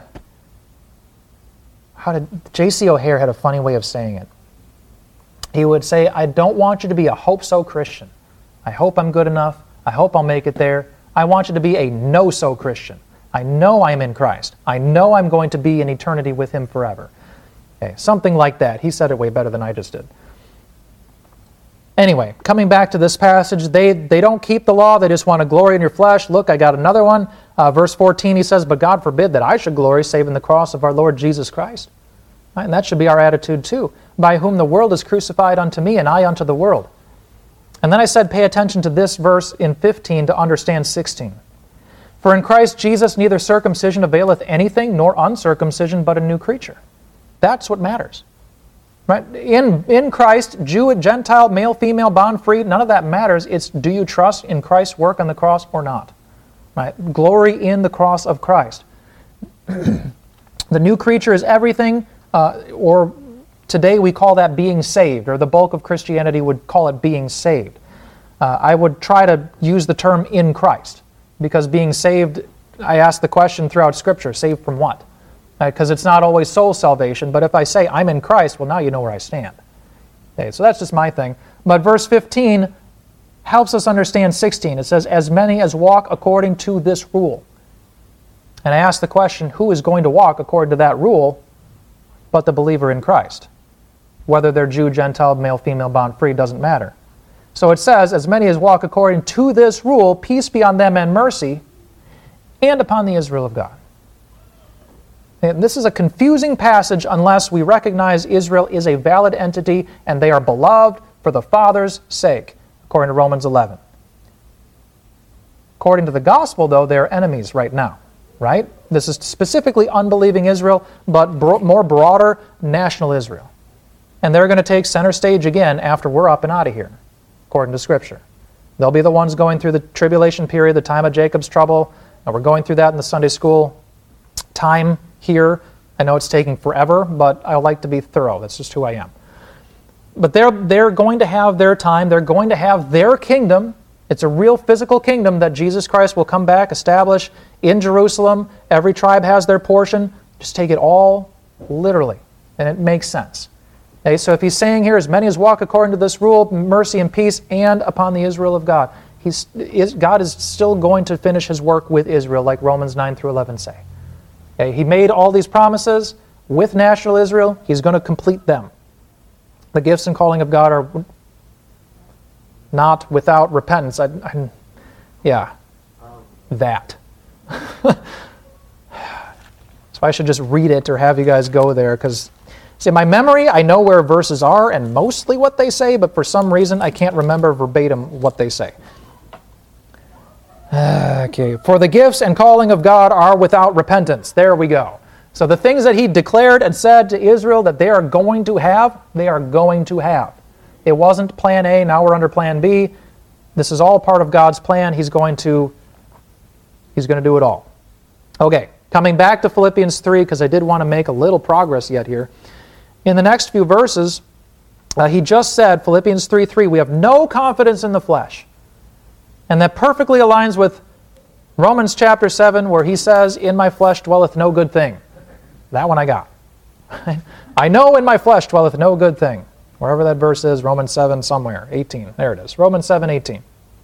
J.C. O'Hare had a funny way of saying it. He would say, I don't want you to be a hope-so Christian. I hope I'm good enough. I hope I'll make it there. I want you to be a no-so Christian. I know I'm in Christ. I know I'm going to be in eternity with Him forever. Okay, something like that. He said it way better than I just did. Anyway, coming back to this passage, they don't keep the law. They just want to glory in your flesh. Look, I got another one. Verse 14, he says, "But God forbid that I should glory, save in the cross of our Lord Jesus Christ." Right? And that should be our attitude too. "By whom the world is crucified unto me, and I unto the world." And then I said, pay attention to this verse in 15 to understand 16. For in Christ Jesus neither circumcision availeth anything, nor uncircumcision, but a new creature. That's what matters. Right? In Christ, Jew, Gentile, male, female, bond, free, none of that matters. It's, do you trust in Christ's work on the cross or not? Right? Glory in the cross of Christ. The new creature is everything, or today we call that being saved, or the bulk of Christianity would call it being saved. I would try to use the term in Christ, because being saved, I ask the question throughout Scripture, saved from what? Because it's not always soul salvation, but if I say I'm in Christ, well, now you know where I stand. Okay, so that's just my thing. But verse 15 helps us understand 16. It says, as many as walk according to this rule. And I ask the question, who is going to walk according to that rule but the believer in Christ? Whether they're Jew, Gentile, male, female, bond, free, doesn't matter. So it says, as many as walk according to this rule, peace be on them and mercy, and upon the Israel of God. And this is a confusing passage unless we recognize Israel is a valid entity and they are beloved for the Father's sake, according to Romans 11. According to the gospel, though, they are enemies right now. Right? This is specifically unbelieving Israel, but more broader national Israel. And they're going to take center stage again after we're up and out of here, according to Scripture. They'll be the ones going through the tribulation period, the time of Jacob's trouble. And we're going through that in the Sunday school time here. I know it's taking forever, but I like to be thorough. That's just who I am. But they're going to have their time. They're going to have their kingdom. It's a real physical kingdom that Jesus Christ will come back, establish in Jerusalem. Every tribe has their portion. Just take it all literally, and it makes sense. Okay, so if he's saying here, as many as walk according to this rule, mercy and peace, and upon the Israel of God, God is still going to finish his work with Israel, like Romans 9 through 11 say. Okay, he made all these promises with national Israel. He's going to complete them. The gifts and calling of God are not without repentance. That. So I should just read it or have you guys go there, because, see, my memory, I know where verses are and mostly what they say, but for some reason I can't remember verbatim what they say. Okay, for the gifts and calling of God are without repentance. There we go. So the things that he declared and said to Israel that they are going to have, they are going to have. It wasn't plan A, now we're under plan B. This is all part of God's plan. He's going to do it all. Okay, coming back to Philippians 3, because I did want to make a little progress yet here. In the next few verses, he just said, Philippians 3:3, we have no confidence in the flesh. And that perfectly aligns with Romans chapter 7, where he says, in my flesh dwelleth no good thing. That one I got. I know in my flesh dwelleth no good thing. Wherever that verse is, Romans 7 somewhere, 18. There it is, Romans 7:18.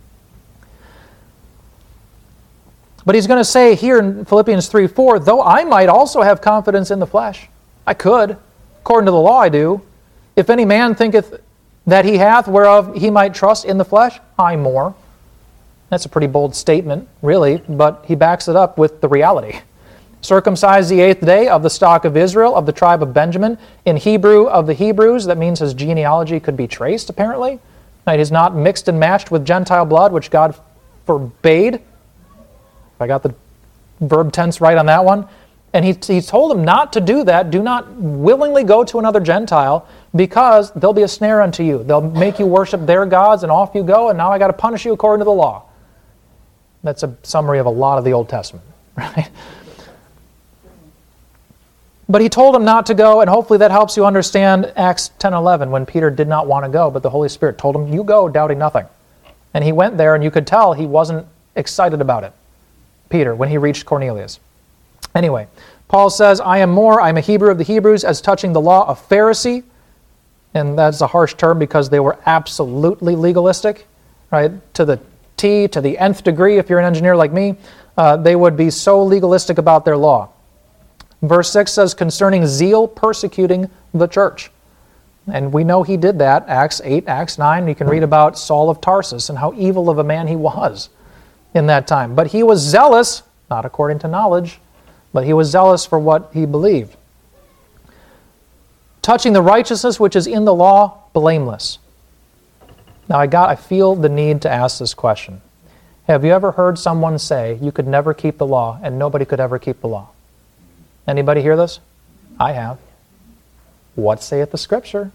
But he's going to say here in Philippians 3:4, though I might also have confidence in the flesh, I could, according to the law I do. If any man thinketh that he hath whereof he might trust in the flesh, I more. That's a pretty bold statement, really, but he backs it up with the reality. Circumcised the 8th day, of the stock of Israel, of the tribe of Benjamin, in Hebrew of the Hebrews. That means his genealogy could be traced, apparently. Right? He's not mixed and matched with Gentile blood, which God forbade. If I got the verb tense right on that one. And he told him not to do that. Do not willingly go to another Gentile, because there'll be a snare unto you. They'll make you worship their gods, and off you go, and now I got to punish you according to the law. That's a summary of a lot of the Old Testament, right? But he told him not to go, and hopefully that helps you understand Acts 10:11, when Peter did not want to go, but the Holy Spirit told him, you go, doubting nothing. And he went there, and you could tell he wasn't excited about it, Peter, when he reached Cornelius. Anyway, Paul says, I'm a Hebrew of the Hebrews, as touching the law, a Pharisee. And that's a harsh term because they were absolutely legalistic, right? To the T, to the nth degree, if you're an engineer like me, they would be so legalistic about their law. Verse 6 says, concerning zeal persecuting the church. And we know he did that, Acts 8, Acts 9. You can read about Saul of Tarsus and how evil of a man he was in that time. But he was zealous, not according to knowledge, but he was zealous for what he believed. Touching the righteousness which is in the law, blameless. Now I feel the need to ask this question. Have you ever heard someone say you could never keep the law and nobody could ever keep the law? Anybody hear this? I have. What saith the Scripture?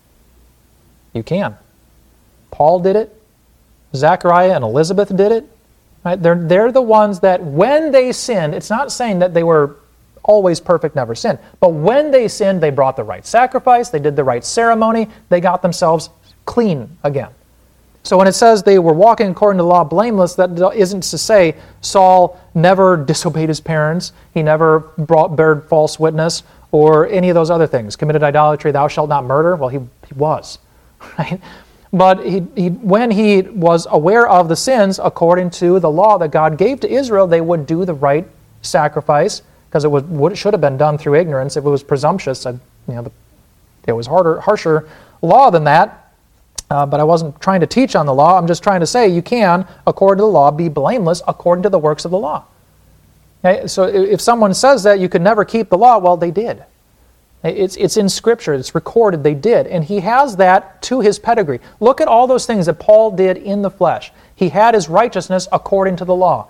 You can. Paul did it. Zechariah and Elizabeth did it. Right? They're the ones that when they sinned, it's not saying that they were always perfect, never sinned, but when they sinned, they brought the right sacrifice, they did the right ceremony, they got themselves clean again. So when it says they were walking according to the law blameless, that isn't to say Saul never disobeyed his parents, he never bared false witness, or any of those other things. Committed idolatry, thou shalt not murder. Well, he was, right? But when he was aware of the sins, according to the law that God gave to Israel, they would do the right sacrifice, because it should have been done through ignorance. If it was presumptuous, it was harsher law than that. But I wasn't trying to teach on the law. I'm just trying to say you can, according to the law, be blameless according to the works of the law. Okay? So if someone says that you could never keep the law, well, they did. It's in Scripture. It's recorded. They did. And he has that to his pedigree. Look at all those things that Paul did in the flesh. He had his righteousness according to the law.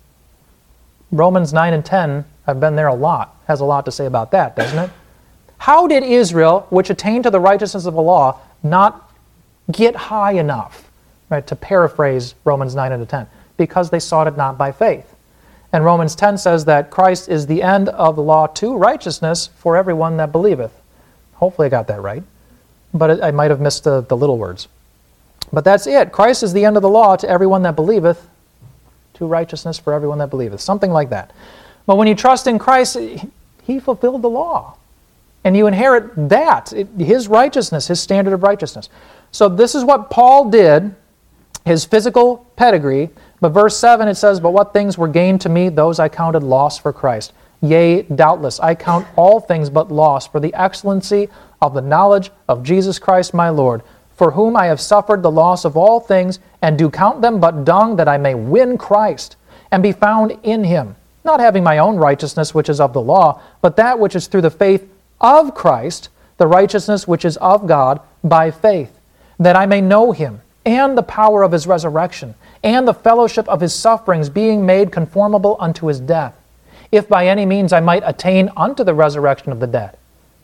Romans 9 and 10, I've been there a lot, has a lot to say about that, doesn't it? How did Israel, which attained to the righteousness of the law, not get high enough, right, to paraphrase Romans 9 and 10? Because they sought it not by faith. And Romans 10 says that Christ is the end of the law to righteousness for everyone that believeth. Hopefully I got that right. But I might have missed the little words. But that's it. Christ is the end of the law to everyone that believeth, to righteousness for everyone that believeth. Something like that. But when you trust in Christ, He fulfilled the law. And you inherit that, His righteousness, His standard of righteousness. So this is what Paul did, his physical pedigree. But verse 7, it says, "But what things were gained to me, those I counted loss for Christ. Yea, doubtless, I count all things but loss for the excellency of the knowledge of Jesus Christ my Lord, for whom I have suffered the loss of all things, and do count them but dung, that I may win Christ, and be found in Him, not having my own righteousness which is of the law, but that which is through the faith of Christ, the righteousness which is of God by faith, that I may know Him, and the power of His resurrection, and the fellowship of His sufferings, being made conformable unto His death, if by any means I might attain unto the resurrection of the dead."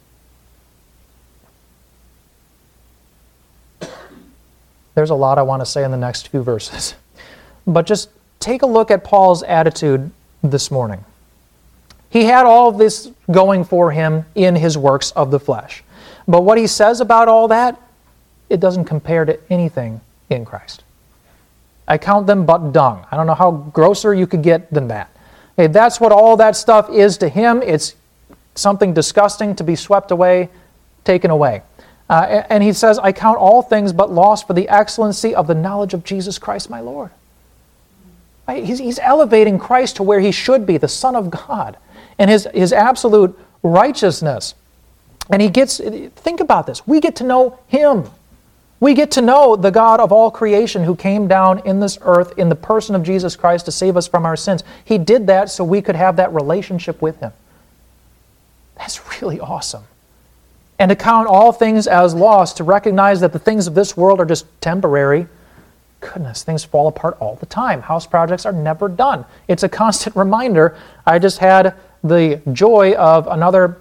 There's a lot I want to say in the next few verses. But just take a look at Paul's attitude this morning. He had all of this going for him in his works of the flesh. But what he says about all that, it doesn't compare to anything in Christ. I count them but dung. I don't know how grosser you could get than that. Okay, that's what all that stuff is to him. It's something disgusting to be swept away, taken away. And he says, I count all things but loss for the excellency of the knowledge of Jesus Christ my Lord. He's elevating Christ to where He should be, the Son of God, and His absolute righteousness. And think about this, we get to know Him. We get to know the God of all creation who came down in this earth in the person of Jesus Christ to save us from our sins. He did that so we could have that relationship with Him. That's really awesome. And to count all things as lost, to recognize that the things of this world are just temporary. Goodness, things fall apart all the time. House projects are never done. It's a constant reminder. I just had the joy of another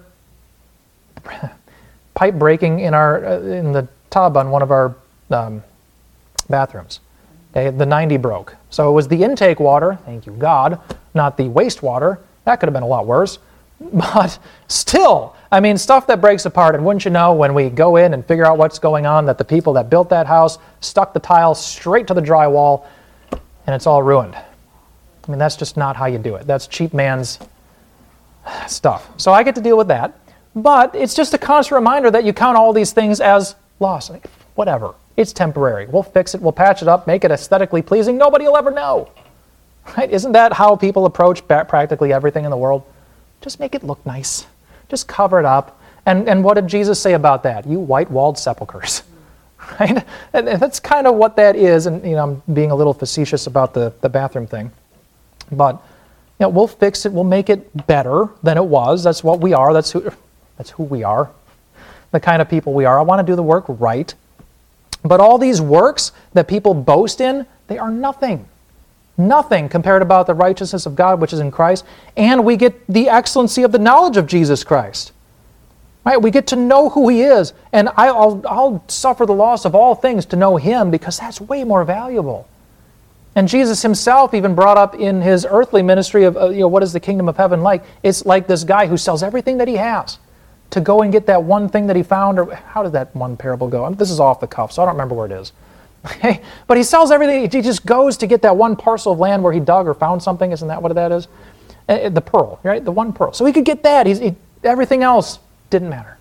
pipe breaking in the tub on one of our bathrooms. The 90 broke. So it was the intake water, thank you God, not the wastewater. That could have been a lot worse. But still, I mean, stuff that breaks apart. And wouldn't you know, when we go in and figure out what's going on, that the people that built that house stuck the tile straight to the drywall and it's all ruined. I mean, that's just not how you do it. That's cheap man's stuff. So I get to deal with that. But it's just a constant reminder that you count all these things as loss. Like, whatever. It's temporary. We'll fix it. We'll patch it up, make it aesthetically pleasing. Nobody will ever know. Right? Isn't that how people approach practically everything in the world? Just make it look nice. Just cover it up. And what did Jesus say about that? You white-walled sepulchres. Right? And that's kind of what that is. And I'm being a little facetious about the bathroom thing. But we'll fix it. We'll make it better than it was. That's what we are. That's who we are. The kind of people we are. I want to do the work right. But all these works that people boast in, they are nothing. Nothing compared about the righteousness of God which is in Christ. And we get the excellency of the knowledge of Jesus Christ. Right? We get to know who He is. And I'll suffer the loss of all things to know Him, because that's way more valuable. And Jesus Himself even brought up in His earthly ministry of what is the kingdom of heaven like? It's like this guy who sells everything that he has to go and get that one thing that he found. Or how did that one parable go? This is off the cuff, so I don't remember where it is. Okay? But he sells everything. He just goes to get that one parcel of land where he dug or found something. Isn't that what that is? The pearl, right? The one pearl. So he could get that. Everything else didn't matter.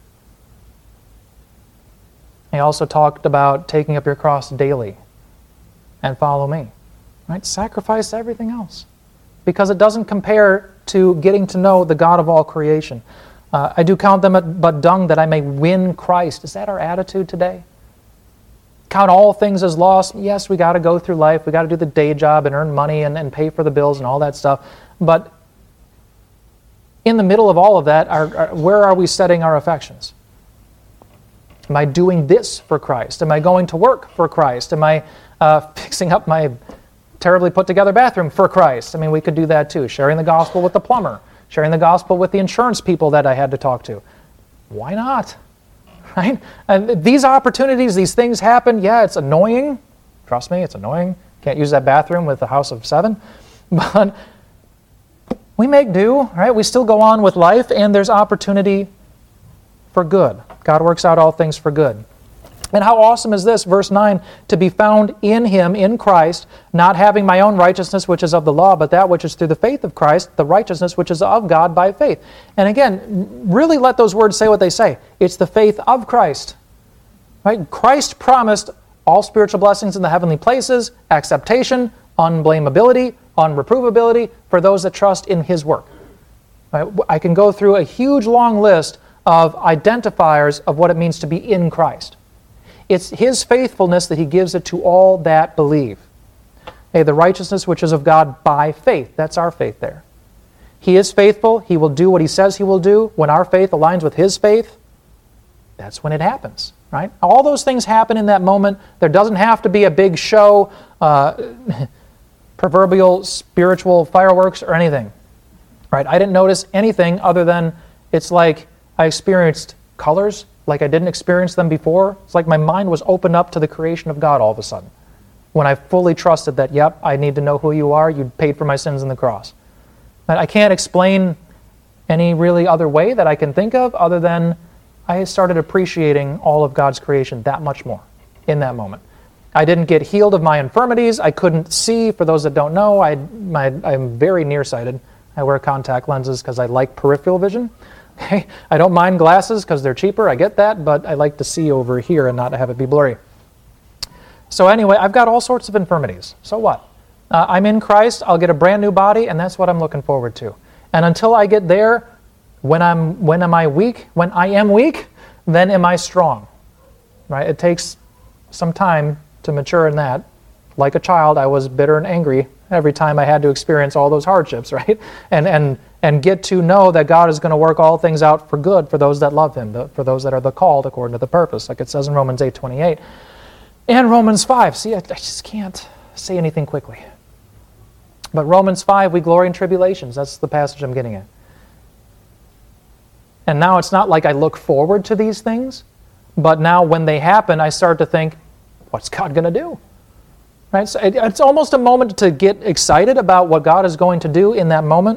He also talked about taking up your cross daily and follow me. Right? Sacrifice everything else, because it doesn't compare to getting to know the God of all creation. I do count them but dung that I may win Christ. Is that our attitude today? Count all things as loss. Yes, we got to go through life. We got to do the day job and earn money and pay for the bills and all that stuff. But in the middle of all of that, where are we setting our affections? Am I doing this for Christ? Am I going to work for Christ? Am I fixing up my terribly put together bathroom for Christ? I mean, we could do that too. Sharing the gospel with the plumber. Sharing the gospel with the insurance people that I had to talk to. Why not? Right? And these opportunities, these things happen. Yeah, it's annoying. Trust me, it's annoying. Can't use that bathroom with a house of 7. But we make do, right? We still go on with life, and there's opportunity for good. God works out all things for good. And how awesome is this, verse 9, to be found in Him, in Christ, not having my own righteousness which is of the law, but that which is through the faith of Christ, the righteousness which is of God by faith. And again, really let those words say what they say. It's the faith of Christ. Right? Christ promised all spiritual blessings in the heavenly places, acceptation, unblameability, unreprovability for those that trust in His work. Right? I can go through a huge long list of identifiers of what it means to be in Christ. It's His faithfulness that He gives it to all that believe. Hey, the righteousness which is of God by faith. That's our faith there. He is faithful. He will do what He says He will do. When our faith aligns with His faith, that's when it happens. Right? All those things happen in that moment. There doesn't have to be a big show, proverbial spiritual fireworks or anything. Right? I didn't notice anything other than it's like I experienced colors like I didn't experience them before. It's like my mind was opened up to the creation of God all of a sudden. When I fully trusted that, yep, I need to know who You are. You paid for my sins on the cross. And I can't explain any really other way that I can think of other than I started appreciating all of God's creation that much more in that moment. I didn't get healed of my infirmities. I couldn't see. For those that don't know, I'm very nearsighted. I wear contact lenses because I like peripheral vision. Okay? I don't mind glasses because they're cheaper, I get that, but I like to see over here and not have it be blurry. So anyway, I've got all sorts of infirmities. So what? I'm in Christ, I'll get a brand new body, and that's what I'm looking forward to. And until I get there, when am I weak? When I am weak, then am I strong. Right? It takes some time to mature in that. Like a child, I was bitter and angry every time I had to experience all those hardships, right? And get to know that God is going to work all things out for good for those that love Him, for those that are the called according to the purpose, like it says in Romans 8:28 and Romans 5. See, I just can't say anything quickly. But Romans 5, we glory in tribulations. That's the passage I'm getting at. And now it's not like I look forward to these things, but now when they happen, I start to think, what's God going to do? Right? So it's almost a moment to get excited about what God is going to do in that moment.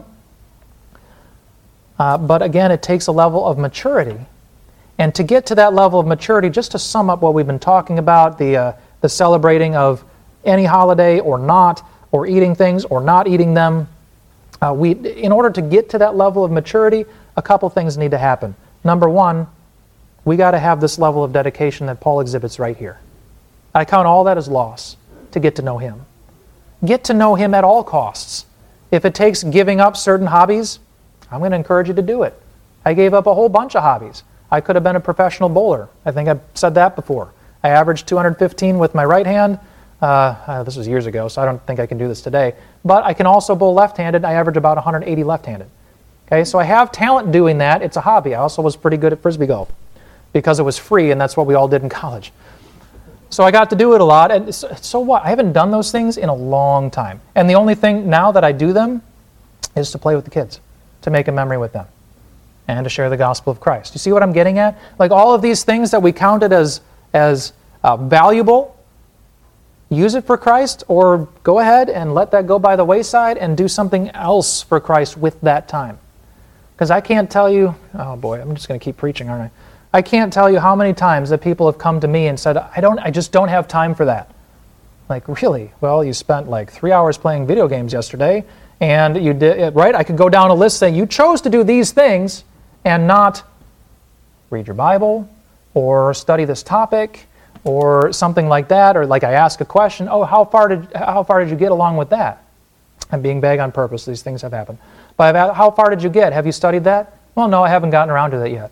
But again, it takes a level of maturity. And to get to that level of maturity, just to sum up what we've been talking about, the celebrating of any holiday or not, or eating things or not eating them, in order to get to that level of maturity, a couple things need to happen. Number one, we got to have this level of dedication that Paul exhibits right here. I count all that as loss to get to know Him. Get to know Him at all costs. If it takes giving up certain hobbies, I'm going to encourage you to do it. I gave up a whole bunch of hobbies. I could have been a professional bowler. I think I've said that before. I averaged 215 with my right hand. This was years ago, so I don't think I can do this today. But I can also bowl left-handed. I average about 180 left-handed. Okay, so I have talent doing that. It's a hobby. I also was pretty good at Frisbee golf because it was free, and that's what we all did in college. So I got to do it a lot, and so what? I haven't done those things in a long time. And the only thing now that I do them is to play with the kids, to make a memory with them, and to share the gospel of Christ. You see what I'm getting at? Like all of these things that we counted as valuable, use it for Christ, or go ahead and let that go by the wayside and do something else for Christ with that time. Because I can't tell you, oh boy, I'm just going to keep preaching, aren't I? I can't tell you how many times that people have come to me and said, I just don't have time for that. Like, really? Well, you spent like 3 hours playing video games yesterday, and you did, right? I could go down a list saying you chose to do these things and not read your Bible or study this topic or something like that, or like I ask a question, oh, how far did you get along with that? I'm being vague on purpose. These things have happened. But how far did you get? Have you studied that? Well, no, I haven't gotten around to that yet.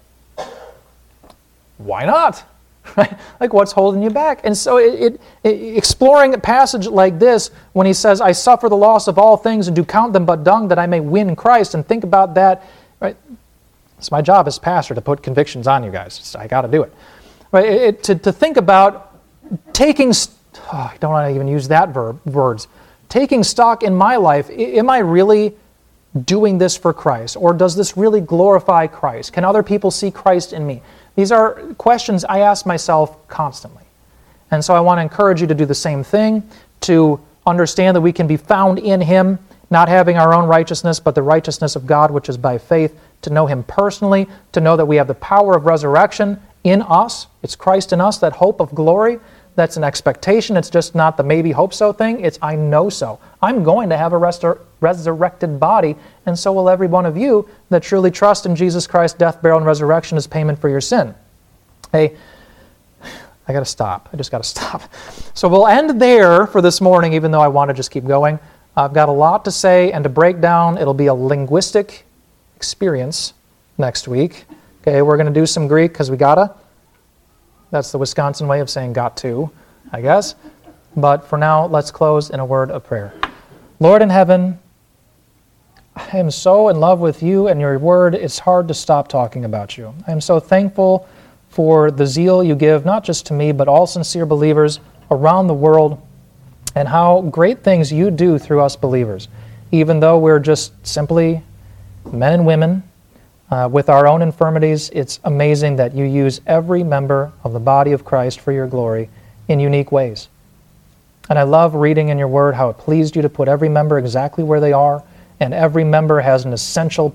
Why not? Right? Like, what's holding you back? And so exploring a passage like this, when he says, I suffer the loss of all things and do count them but dung that I may win Christ, and think about that, right? It's my job as pastor to put convictions on you guys. I got to do it. Right? To think about taking, I don't want to even use that words, taking stock in my life. Am I really doing this for Christ? Or does this really glorify Christ? Can other people see Christ in me? These are questions I ask myself constantly. And so I want to encourage you to do the same thing, to understand that we can be found in Him, not having our own righteousness, but the righteousness of God, which is by faith, to know Him personally, to know that we have the power of resurrection in us. It's Christ in us, that hope of glory. That's an expectation. It's just not the maybe hope so thing. It's I know so. I'm going to have a resurrected body, and so will every one of you that truly trust in Jesus Christ's death, burial, and resurrection as payment for your sin. Hey, I got to stop. I just got to stop. So we'll end there for this morning, even though I want to just keep going. I've got a lot to say and to break down. It'll be a linguistic experience next week. Okay, we're going to do some Greek because we gotta. That's the Wisconsin way of saying got to, I guess. But for now, let's close in a word of prayer. Lord in heaven, I am so in love with you and your word, it's hard to stop talking about you. I am so thankful for the zeal you give, not just to me, but all sincere believers around the world, and how great things you do through us believers, even though we're just simply men and women with our own infirmities. It's amazing that you use every member of the body of Christ for your glory in unique ways. And I love reading in your word how it pleased you to put every member exactly where they are, and every member has an essential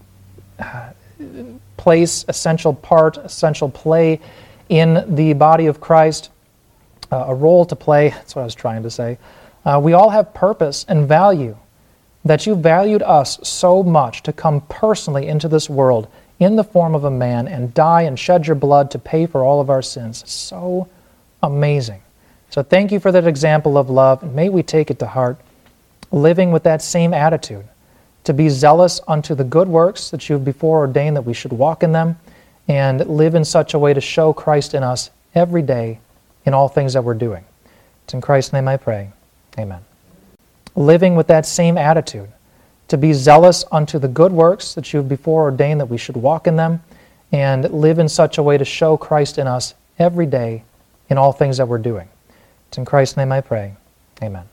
place, essential part, essential play in the body of Christ, a role to play. That's what I was trying to say. We all have purpose and value, that you valued us so much to come personally into this world in the form of a man and die and shed your blood to pay for all of our sins. So amazing. So thank you for that example of love, and may we take it to heart, living with that same attitude, to be zealous unto the good works that you have before ordained that we should walk in them, and live in such a way to show Christ in us every day in all things that we're doing. It's in Christ's name I pray. Amen. Living with that same attitude, to be zealous unto the good works that you have before ordained that we should walk in them, and live in such a way to show Christ in us every day in all things that we're doing. It's in Christ's name I pray. Amen.